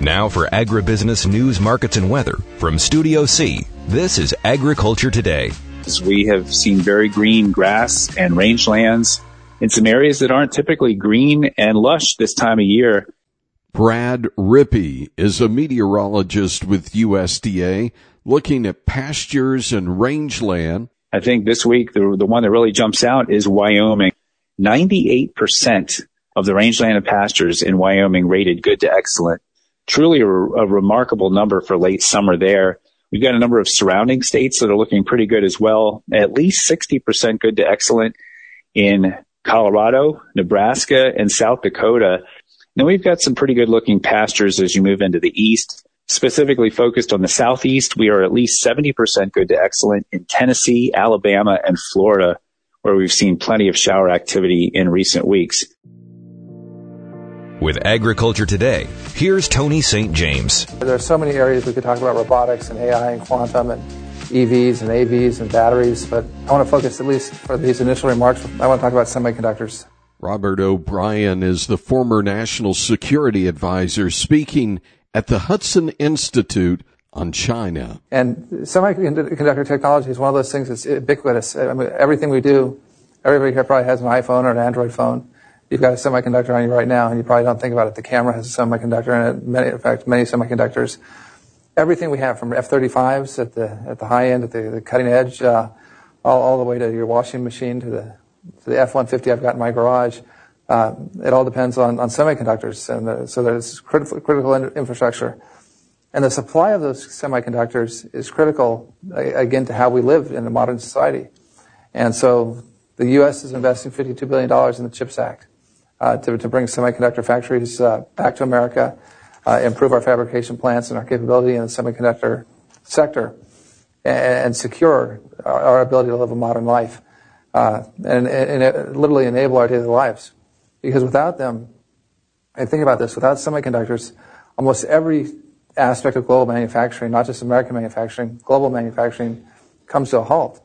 Now for agribusiness news, markets, and weather from Studio C, this is Agriculture Today. We have seen very green grass and rangelands in some areas that aren't typically green and lush this time of year. Brad Rippey is a meteorologist with USDA looking at pastures and rangeland. I think this week the one that really jumps out is Wyoming. 98% of the rangeland and pastures in Wyoming rated good to excellent. Truly a remarkable number for late summer there. We've got a number of surrounding states that are looking pretty good as well. At least 60% good to excellent in Colorado, Nebraska, and South Dakota. Then we've got some pretty good looking pastures as you move into the east. Specifically focused on the southeast, we are at least 70% good to excellent in Tennessee, Alabama, and Florida, where we've seen plenty of shower activity in recent weeks. With Agriculture Today, here's Tony St. James. There are so many areas we could talk about: robotics and AI and quantum and EVs and AVs and batteries, but I want to focus, at least for these initial remarks, I want to talk about semiconductors. Robert O'Brien is the former National Security Advisor speaking at the Hudson Institute on China. And semiconductor technology is one of those things that's ubiquitous. I mean, everything we do, everybody here probably has an iPhone or an Android phone. You've got a semiconductor on you right now, and you probably don't think about it. The camera has a semiconductor in it. In fact, many semiconductors. Everything we have, from F-35s at the high end, at the cutting edge, all the way to your washing machine, to the F-150 I've got in my garage. It all depends on semiconductors, and so there's critical infrastructure. And the supply of those semiconductors is critical, again, to how we live in a modern society. And so the U.S. is investing $52 billion in the CHIPS Act to bring semiconductor factories back to America, improve our fabrication plants and our capability in the semiconductor sector, and secure our ability to live a modern life, and literally enable our daily lives. Because without them, and think about this, without semiconductors, almost every aspect of global manufacturing, not just American manufacturing, global manufacturing, comes to a halt.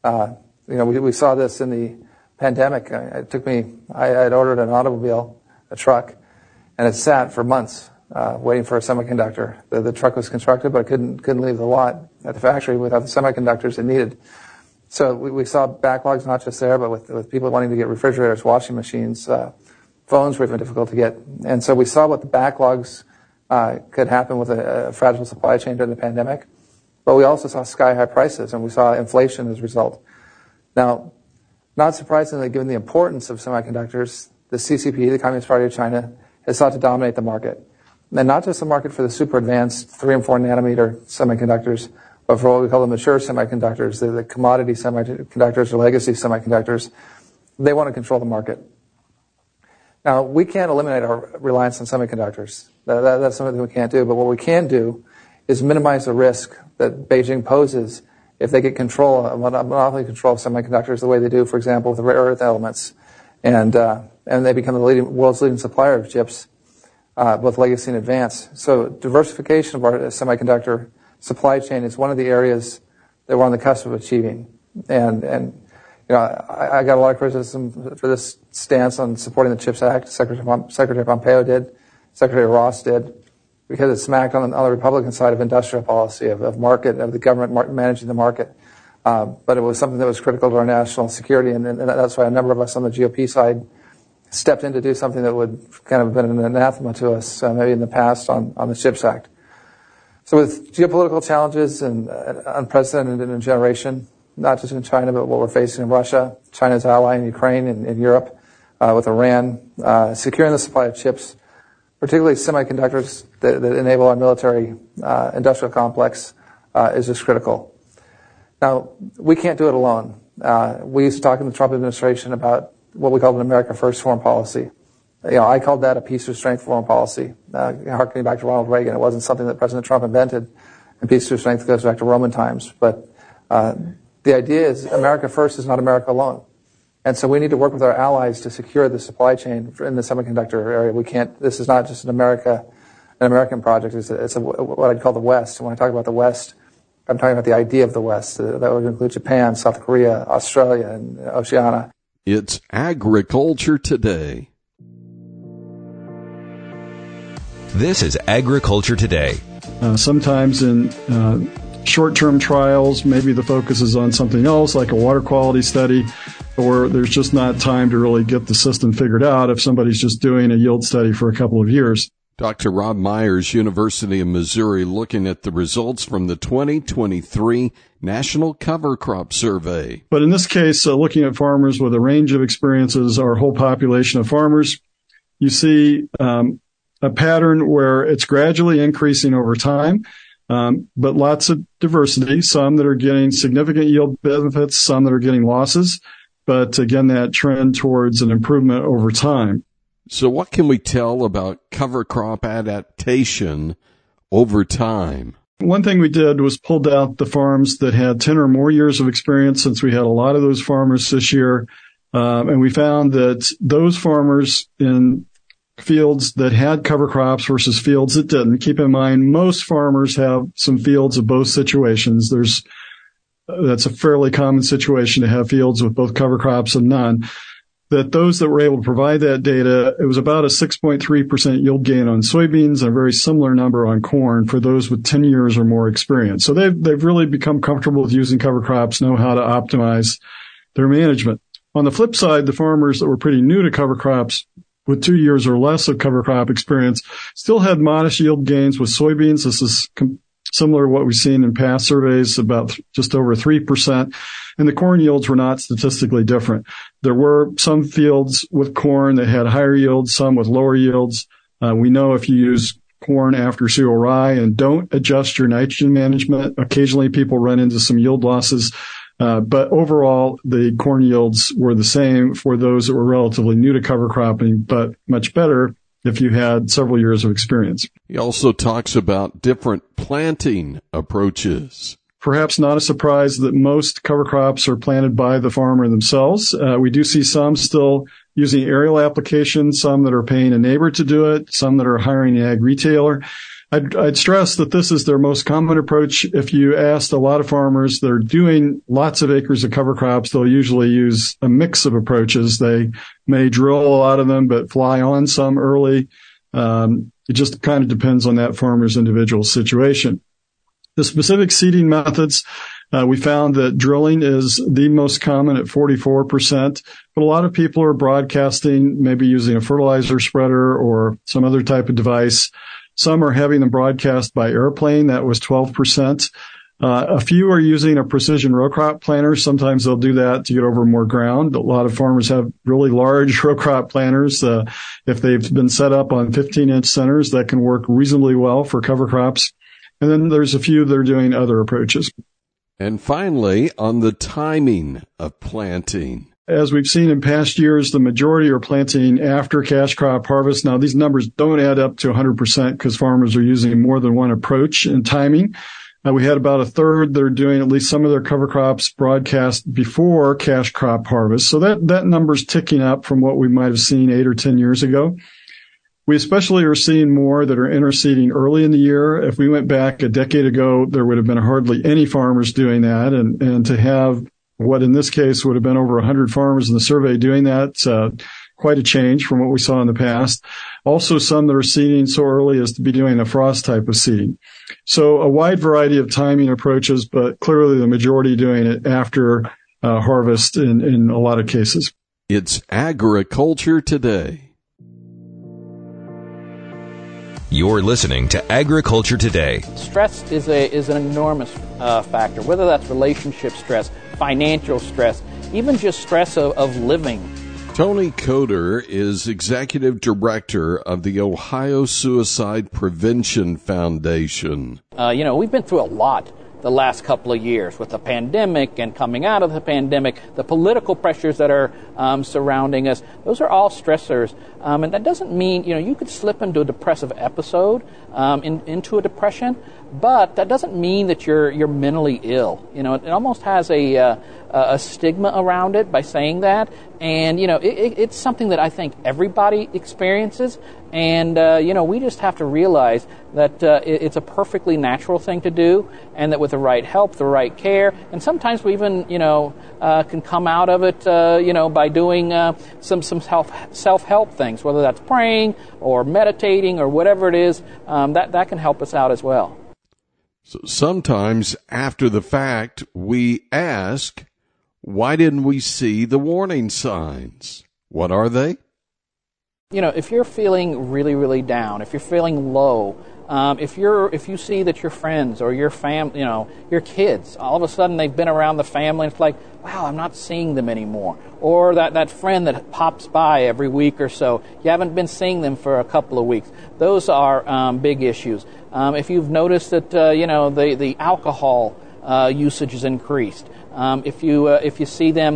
We saw this in the pandemic. I had ordered an automobile, a truck, and it sat for months waiting for a semiconductor. The truck was constructed, but it couldn't leave the lot at the factory without the semiconductors it needed. So we saw backlogs not just there, but with people wanting to get refrigerators, washing machines, phones were even difficult to get. And so we saw what the backlogs could happen with a fragile supply chain during the pandemic. But we also saw sky-high prices, and we saw inflation as a result. Now, not surprisingly, given the importance of semiconductors, the CCP, the Communist Party of China, has sought to dominate the market. And not just the market for the super advanced 3 and 4 nanometer semiconductors, but for what we call the mature semiconductors, the commodity semiconductors or legacy semiconductors. They want to control the market. Now, we can't eliminate our reliance on semiconductors. That's something we can't do. But what we can do is minimize the risk that Beijing poses if they get monopoly control of semiconductors the way they do, for example, with the rare earth elements. And they become the world's leading supplier of chips, both legacy and advanced. So diversification of our semiconductor supply chain is one of the areas that we're on the cusp of achieving. And I got a lot of criticism for this stance on supporting the CHIPS Act. Secretary Pompeo did, Secretary Ross did, because it smacked on the Republican side of industrial policy, of market, of the government managing the market. But it was something that was critical to our national security, and that's why a number of us on the GOP side stepped in to do something that would kind of have been an anathema to us, maybe in the past, on the CHIPS Act. So with geopolitical challenges and unprecedented in a generation, not just in China, but what we're facing in Russia, China's ally in Ukraine and in Europe, with Iran, securing the supply of chips, particularly semiconductors that enable our military industrial complex, is just critical. Now, we can't do it alone. We used to talk in the Trump administration about what we called an America First foreign policy. I called that a peace through strength foreign policy, harkening back to Ronald Reagan. It wasn't something that President Trump invented, and peace through strength goes back to Roman times. But the idea is America First is not America alone. And so we need to work with our allies to secure the supply chain in the semiconductor area. We can't. This is not just an American project. It's what I'd call the West. And when I talk about the West, I'm talking about the idea of the West. That would include Japan, South Korea, Australia, and Oceania. It's Agriculture Today. This is Agriculture Today. Sometimes in short-term trials, maybe the focus is on something else, like a water quality study, or there's just not time to really get the system figured out if somebody's just doing a yield study for a couple of years. Dr. Rob Myers, University of Missouri, looking at the results from the 2023 National Cover Crop Survey. But in this case, looking at farmers with a range of experiences, our whole population of farmers, you see a pattern where it's gradually increasing over time, but lots of diversity, some that are getting significant yield benefits, some that are getting losses. But again, that trend towards an improvement over time. So what can we tell about cover crop adaptation over time? One thing we did was pulled out the farms that had 10 or more years of experience, since we had a lot of those farmers this year. And we found that those farmers in fields that had cover crops versus fields that didn't. Keep in mind, most farmers have some fields of both situations. That's a fairly common situation to have fields with both cover crops and none. That those that were able to provide that data, it was about a 6.3% yield gain on soybeans and a very similar number on corn for those with 10 years or more experience. So they've really become comfortable with using cover crops, know how to optimize their management. On the flip side, the farmers that were pretty new to cover crops with 2 years or less of cover crop experience still had modest yield gains with soybeans. This is similar to what we've seen in past surveys, about just over 3%. And the corn yields were not statistically different. There were some fields with corn that had higher yields, some with lower yields. We know if you use corn after cereal rye and don't adjust your nitrogen management, occasionally people run into some yield losses. But overall, the corn yields were the same for those that were relatively new to cover cropping, but much better if you had several years of experience. He also talks about different planting approaches. Perhaps not a surprise that most cover crops are planted by the farmer themselves. We do see some still using aerial applications, some that are paying a neighbor to do it, some that are hiring an ag retailer. I'd stress that this is their most common approach. If you asked a lot of farmers that are doing lots of acres of cover crops, they'll usually use a mix of approaches. They may drill a lot of them, but fly on some early. It just kind of depends on that farmer's individual situation. The specific seeding methods, we found that drilling is the most common at 44%, but a lot of people are broadcasting, maybe using a fertilizer spreader or some other type of device. Some are having them broadcast by airplane. That was 12%. A few are using a precision row crop planter. Sometimes they'll do that to get over more ground. A lot of farmers have really large row crop planters. If they've been set up on 15-inch centers, that can work reasonably well for cover crops. And then there's a few that are doing other approaches. And finally, on the timing of planting. As we've seen in past years, the majority are planting after cash crop harvest. Now, these numbers don't add up to 100% because farmers are using more than one approach in timing. We had about a third that are doing at least some of their cover crops broadcast before cash crop harvest. So that number's ticking up from what we might have seen 8 or 10 years ago. We especially are seeing more that are interseeding early in the year. If we went back a decade ago, there would have been hardly any farmers doing that. And to have what in this case would have been over 100 farmers in the survey doing that, quite a change from what we saw in the past. Also, some that are seeding so early as to be doing a frost type of seeding. So a wide variety of timing approaches, but clearly the majority doing it after harvest in a lot of cases. It's Agriculture Today. You're listening to Agriculture Today. Stress is an enormous factor, whether that's relationship stress, financial stress, even just stress of living. Tony Coder is Executive Director of the Ohio Suicide Prevention Foundation. We've been through a lot the last couple of years with the pandemic and coming out of the pandemic, the political pressures that are surrounding us. Those are all stressors. And that doesn't mean, you could slip into a depressive episode, into a depression, but that doesn't mean that you're mentally ill. It almost has a stigma around it by saying that. And, it's something that I think everybody experiences. And, we just have to realize that it's a perfectly natural thing to do, and that with the right help, the right care, and sometimes we even, can come out of it, by doing some self-help things, whether that's praying or meditating or whatever it is, that can help us out as well. So sometimes after the fact, we ask, why didn't we see the warning signs? What are they? If you're feeling really, really down, if you're feeling low, if you see that your friends or your family, your kids, all of a sudden they've been around the family, and it's like, wow, I'm not seeing them anymore. Or that friend that pops by every week or so, you haven't been seeing them for a couple of weeks. Those are big issues. If you've noticed that, the alcohol usage is increased, if you see them,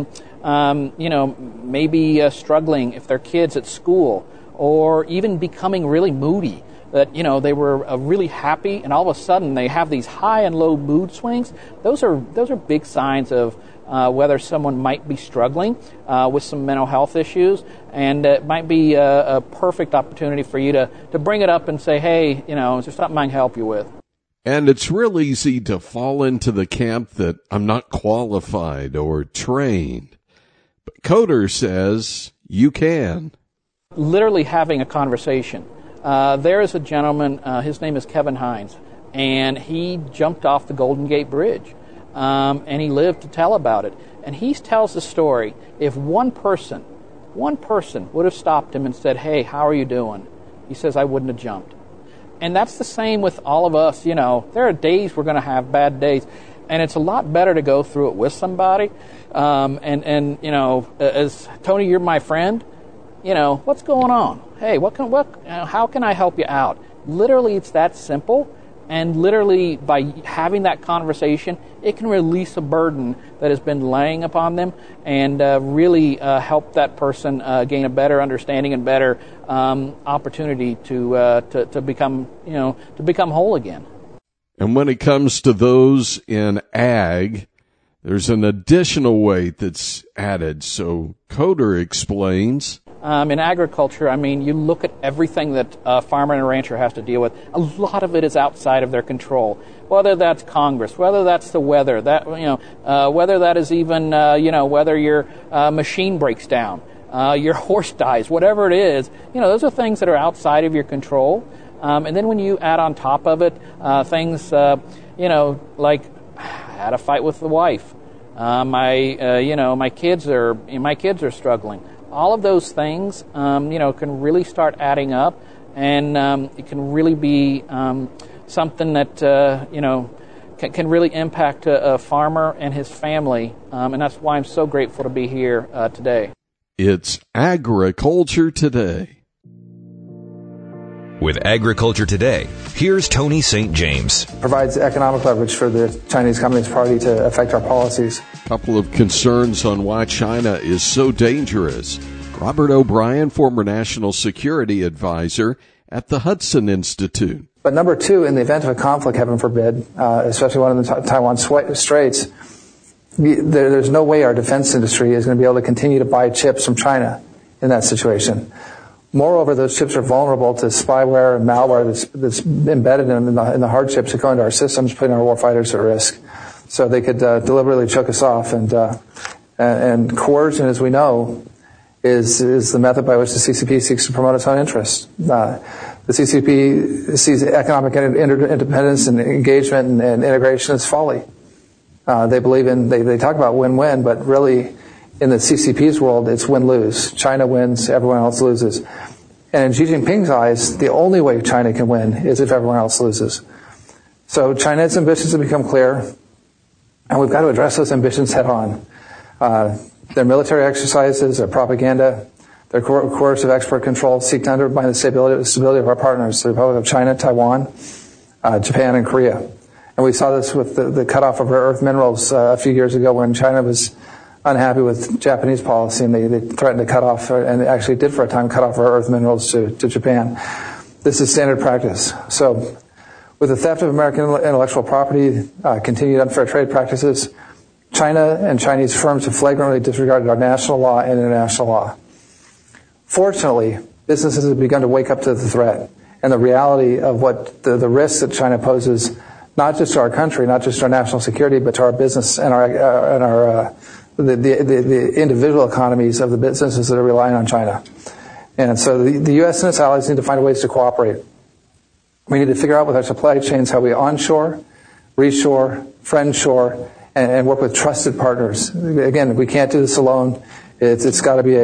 maybe struggling if they're kids at school, or even becoming really moody, that, they were really happy and all of a sudden they have these high and low mood swings. Those are big signs of whether someone might be struggling with some mental health issues, and it might be a perfect opportunity for you to bring it up and say, hey, is there something I can help you with? And it's real easy to fall into the camp that I'm not qualified or trained. But Coder says you can. Literally having a conversation. There is a gentleman, his name is Kevin Hines, and he jumped off the Golden Gate Bridge, and he lived to tell about it. And he tells the story, if one person would have stopped him and said, hey, how are you doing? He says, I wouldn't have jumped. And that's the same with all of us. There are days we're going to have bad days, and it's a lot better to go through it with somebody. As Tony, you're my friend. What's going on? Hey, how can I help you out? Literally, it's that simple. And literally, by having that conversation, it can release a burden that has been laying upon them, and really help that person gain a better understanding and better opportunity to become whole again. And when it comes to those in ag, there's an additional weight that's added. So Coder explains. In agriculture, you look at everything that a farmer and a rancher has to deal with. A lot of it is outside of their control. Whether that's Congress, whether that's the weather, whether that is even whether your machine breaks down, your horse dies, whatever it is. Those are things that are outside of your control. And then when you add on top of it things like I had a fight with the wife, my kids are struggling. All of those things, can really start adding up, and it can really be something that, can really impact a farmer and his family, and that's why I'm so grateful to be here today. It's Agriculture Today. With Agriculture Today, here's Tony St. James. Provides economic leverage for the Chinese Communist Party to affect our policies. Couple of concerns on why China is so dangerous. Robert O'Brien, former national security advisor at the Hudson Institute. But number two, in the event of a conflict, heaven forbid, especially one in the Taiwan Straits, there's no way our defense industry is going to be able to continue to buy chips from China in that situation. Moreover, those chips are vulnerable to spyware and malware that's embedded in the hard chips that go into our systems, putting our warfighters at risk. So they could deliberately choke us off. And coercion, as we know, is the method by which the CCP seeks to promote its own interests. The CCP sees economic independence and engagement and integration as folly. They believe they talk about win-win, but really in the CCP's world, it's win-lose. China wins, everyone else loses. And in Xi Jinping's eyes, the only way China can win is if everyone else loses. So China's ambitions have become clear, and we've got to address those ambitions head on. Their military exercises, their propaganda, their coercive export control seek to undermine the stability of our partners, the Republic of China, Taiwan, Japan, and Korea. And we saw this with the cutoff of rare earth minerals a few years ago when China was unhappy with Japanese policy, and they threatened to cut off, and they actually did for a time, cut off rare earth minerals to Japan. This is standard practice. So with the theft of American intellectual property, continued unfair trade practices, China and Chinese firms have flagrantly disregarded our national law and international law. Fortunately, businesses have begun to wake up to the threat and the reality of what the risks that China poses, not just to our country, not just to our national security, but to our business and the individual economies of the businesses that are relying on China. And so the U.S. and its allies need to find ways to cooperate. We need to figure out with our supply chains how we onshore, reshore, friendshore, and work with trusted partners. Again, we can't do this alone. It's got to be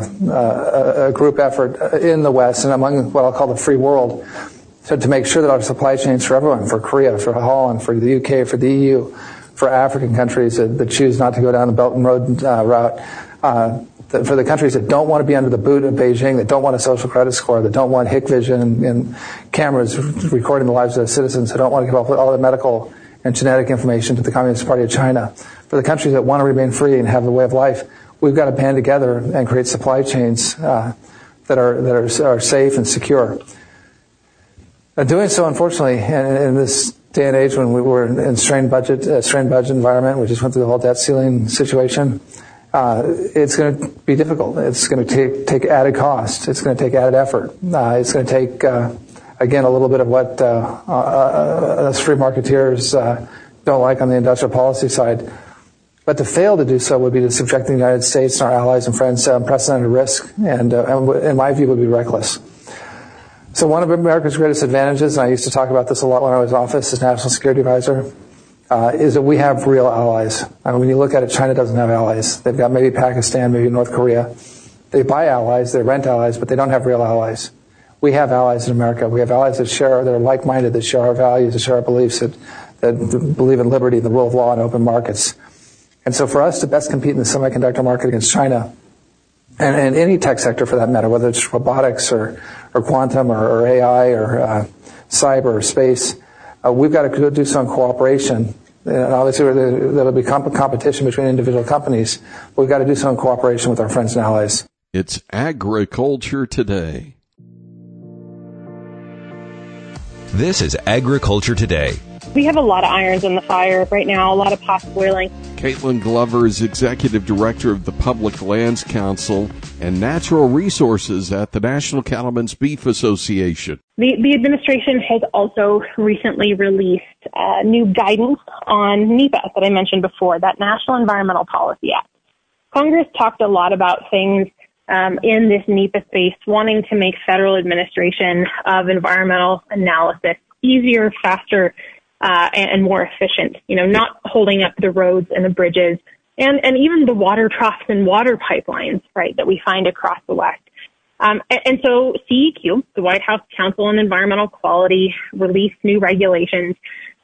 a group effort in the West and among what I'll call the free world to make sure that our supply chains for everyone, for Korea, for Holland, for the UK, for the EU, for African countries that choose not to go down the Belt and Road route, for the countries that don't want to be under the boot of Beijing, that don't want a social credit score, that don't want Hikvision and cameras recording the lives of their citizens, that don't want to give all the medical and genetic information to the Communist Party of China. For the countries that want to remain free and have a way of life, we've got to band together and create supply chains that are safe and secure. Doing so, unfortunately, in this day and age when we were in strained budget environment, we just went through the whole debt ceiling situation. It's going to be difficult. It's going to take added cost. It's going to take added effort. It's going to take again, a little bit of what us free marketeers don't like on the industrial policy side. But to fail to do so would be to subject the United States and our allies and friends to unprecedented risk, and in my view, would be reckless. So one of America's greatest advantages, and I used to talk about this a lot when I was in office as National Security Advisor, is that we have real allies. I mean, when you look at it, China doesn't have allies. They've got maybe Pakistan, maybe North Korea. They buy allies, they rent allies, but they don't have real allies. We have allies in America. We have allies that are like-minded, that share our values, that share our beliefs, that believe in liberty, the rule of law, and open markets. And so for us to best compete in the semiconductor market against China, and any tech sector for that matter, whether it's robotics or quantum or AI or cyber or space, we've got to do some cooperation. And obviously there'll be competition between individual companies, but we've got to do some cooperation with our friends and allies. It's Agriculture Today. This is Agriculture Today. We have a lot of irons in the fire right now, a lot of pots boiling. Caitlin Glover is Executive Director of the Public Lands Council and Natural Resources at the National Cattlemen's Beef Association. The administration has also recently released new guidance on NEPA that I mentioned before, that National Environmental Policy Act. Congress talked a lot about things in this NEPA space, wanting to make federal administration of environmental analysis easier, faster, and more efficient, not holding up the roads and the bridges and even the water troughs and water pipelines, right, that we find across the West. And so CEQ, the White House Council on Environmental Quality, released new regulations,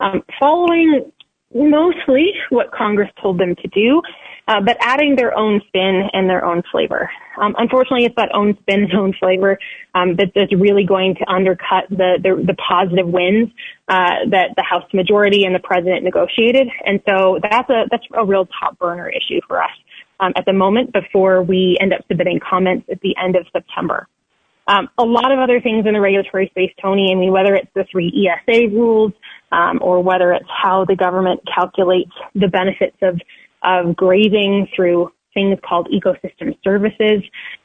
following mostly what Congress told them to do, but adding their own spin and their own flavor. Unfortunately, it's that own spin and own flavor that's really going to undercut the positive wins that the House majority and the president negotiated. And so that's a real top burner issue for us at the moment before we end up submitting comments at the end of September. A lot of other things in the regulatory space, Tony, I mean, whether it's the 3 ESA rules or whether it's how the government calculates the benefits of grazing through things called ecosystem services,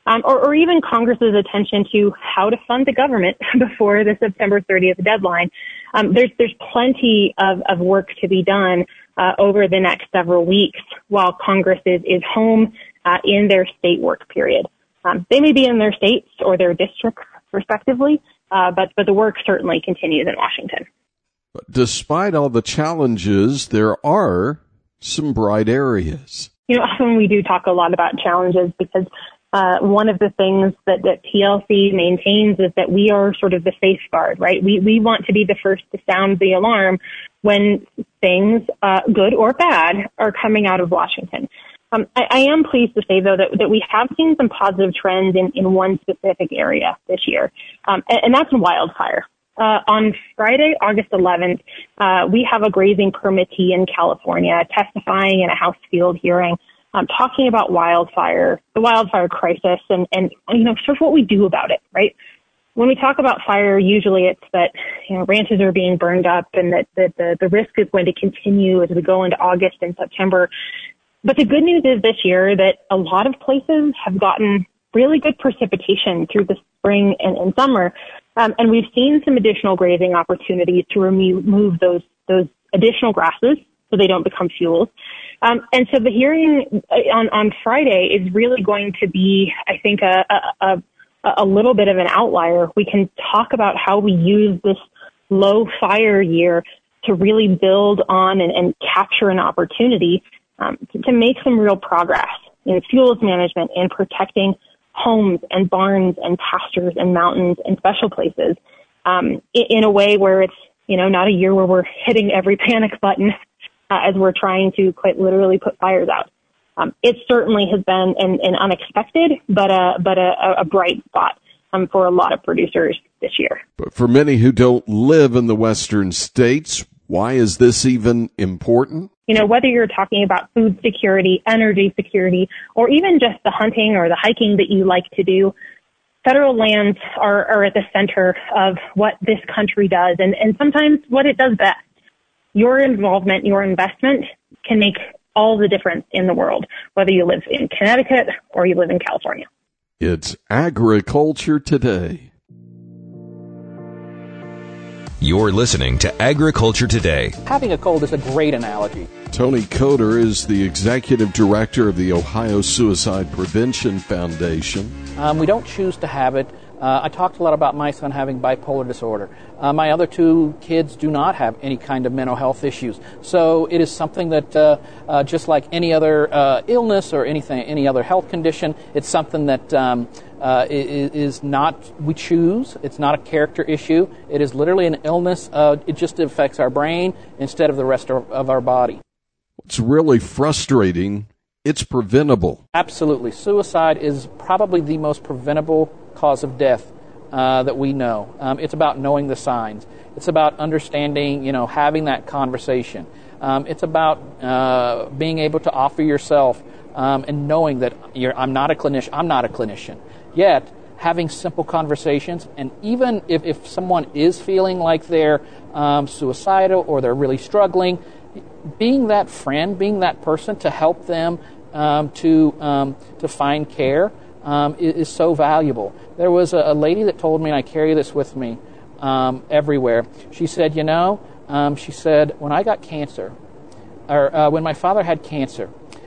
or even Congress's attention to how to fund the government before the September 30th deadline. There's plenty of work to be done over the next several weeks while Congress is home in their state work period. They may be in their states or their districts, respectively, but the work certainly continues in Washington. But despite all the challenges, there are some bright areas. Often we do talk a lot about challenges because one of the things that PLC maintains is that we are sort of the safeguard, right? We want to be the first to sound the alarm when things, good or bad, are coming out of Washington. I am pleased to say, though, that we have seen some positive trends in one specific area this year, and that's in wildfire. On Friday, August 11th, we have a grazing permittee in California testifying in a House field hearing, talking about the wildfire crisis and sort of what we do about it, right? when we talk about fire, usually it's that, ranches are being burned up and that the risk is going to continue as we go into August and September. But the good news is this year that a lot of places have gotten really good precipitation through the spring and summer. And we've seen some additional grazing opportunities to remove those additional grasses so they don't become fuels. And so the hearing on Friday is really going to be, I think, a little bit of an outlier. We can talk about how we use this low fire year to really build on and capture an opportunity to make some real progress in fuels management and protecting homes and barns and pastures and mountains and special places in a way where it's, not a year where we're hitting every panic button as we're trying to quite literally put fires out. It certainly has been an unexpected, but a bright spot for a lot of producers this year. But for many who don't live in the western states, why is this even important? Whether you're talking about food security, energy security, or even just the hunting or the hiking that you like to do, federal lands are at the center of what this country does and sometimes what it does best. Your involvement, your investment can make all the difference in the world, whether you live in Connecticut or you live in California. It's Agriculture Today. You're listening to Agriculture Today. Having a cold is a great analogy. Tony Coder is the executive director of the Ohio Suicide Prevention Foundation. We don't choose to have it. I talked a lot about my son having bipolar disorder. My other two kids do not have any kind of mental health issues. So it is something that, just like any other illness or any other health condition, it's something that is not we choose. It's not a character issue. It is literally an illness. It just affects our brain instead of the rest of our body. What's really frustrating, it's preventable. Absolutely. Suicide is probably the most preventable cause of death that we know. It's about knowing the signs. It's about understanding, having that conversation. It's about being able to offer yourself and knowing that I'm not a clinician. Yet, having simple conversations, and even if someone is feeling like they're suicidal or they're really struggling, being that friend, being that person to help them to find care is so valuable. There was a lady that told me, and I carry this with me everywhere. She said, when I got cancer, or when my father had cancer,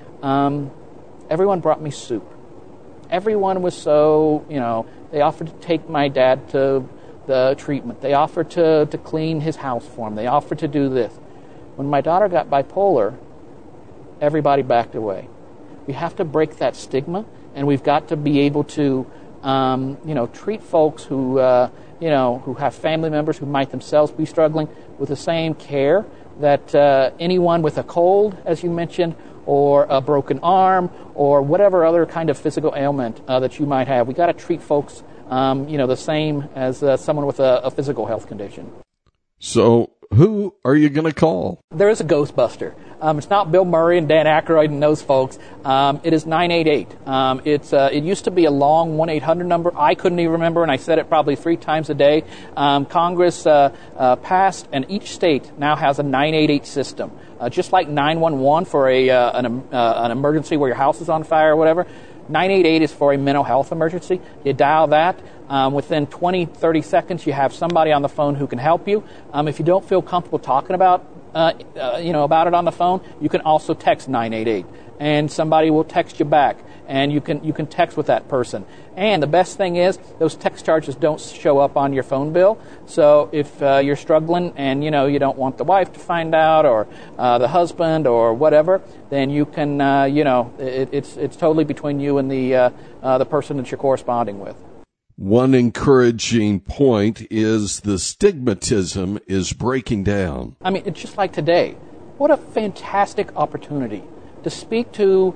everyone brought me soup. Everyone was so, they offered to take my dad to the treatment. They offered to clean his house for him. They offered to do this. When my daughter got bipolar, everybody backed away. We have to break that stigma, and we've got to be able to, treat folks who have family members who might themselves be struggling with the same care that anyone with a cold, as you mentioned, or a broken arm, or whatever other kind of physical ailment that you might have. We got to treat folks, the same as someone with a physical health condition. So, who are you going to call? There is a Ghostbuster. It's not Bill Murray and Dan Aykroyd and those folks. It is 988. It used to be a long 1-800 number. I couldn't even remember, and I said it probably 3 times a day. Congress passed, and each state now has a 988 system. Just like 911 for an emergency where your house is on fire or whatever. 988 is for a mental health emergency. You dial that. Within 20, 30 seconds, you have somebody on the phone who can help you. If you don't feel comfortable talking about it on the phone, you can also text 988, and somebody will text you back, and you can text with that person. And the best thing is, those text charges don't show up on your phone bill. So if you're struggling and you don't want the wife to find out, or the husband, or whatever, then you can it's totally between you and the person that you're corresponding with. One encouraging point is the stigmatism is breaking down. I mean, it's just like today. What a fantastic opportunity to speak to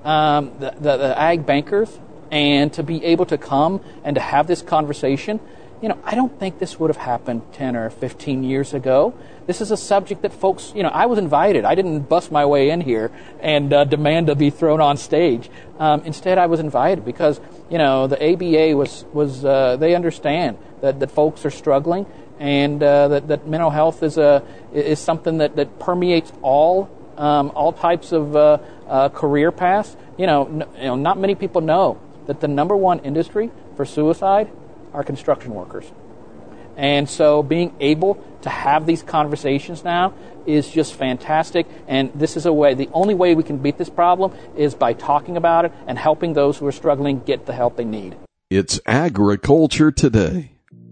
the ag bankers and to be able to come and to have this conversation. I don't think this would have happened 10 or 15 years ago. This is a subject that folks, I was invited. I didn't bust my way in here and demand to be thrown on stage. Instead, I was invited because, the ABA was they understand that folks are struggling, and that mental health is something that permeates all types of career paths. Not many people know that the number one industry for suicide are construction workers. And so being able to have these conversations now is just fantastic. And this is the only way we can beat this problem is by talking about it and helping those who are struggling get the help they need. It's Agriculture Today.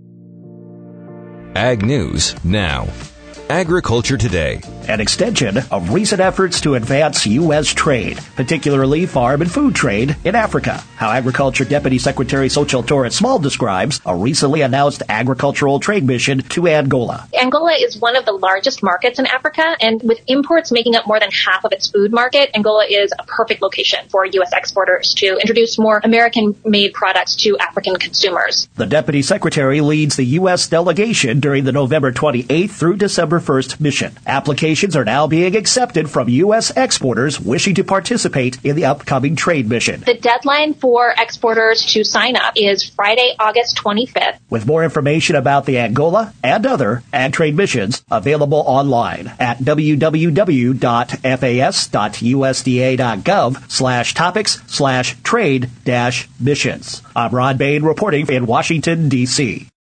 Ag News Now. Agriculture Today. An extension of recent efforts to advance U.S. trade, particularly farm and food trade in Africa. How Agriculture Deputy Secretary Xochitl Torres Small describes a recently announced agricultural trade mission to Angola. Angola is one of the largest markets in Africa, and with imports making up more than half of its food market, Angola is a perfect location for U.S. exporters to introduce more American-made products to African consumers. The Deputy Secretary leads the U.S. delegation during the November 28th through December 1st mission. Applications are now being accepted from U.S. exporters wishing to participate in the upcoming trade mission. The deadline for exporters to sign up is Friday, August 25th. With more information about the Angola and other ag trade missions available online at www.fas.usda.gov/topics/trade-missions. I'm Ron Bain reporting in Washington, D.C.